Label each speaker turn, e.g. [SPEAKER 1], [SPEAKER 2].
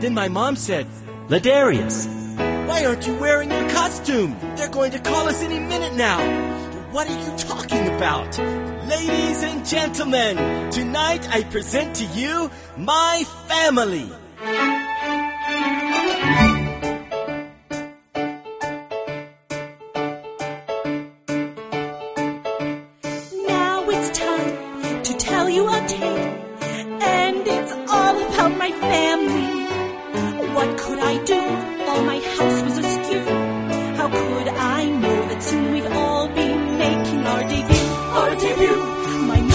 [SPEAKER 1] Then my mom said, "Ladarius, why aren't you wearing your costume? They're going to call us any minute now." "What are you talking about?" "Ladies and gentlemen, tonight I present to you my family."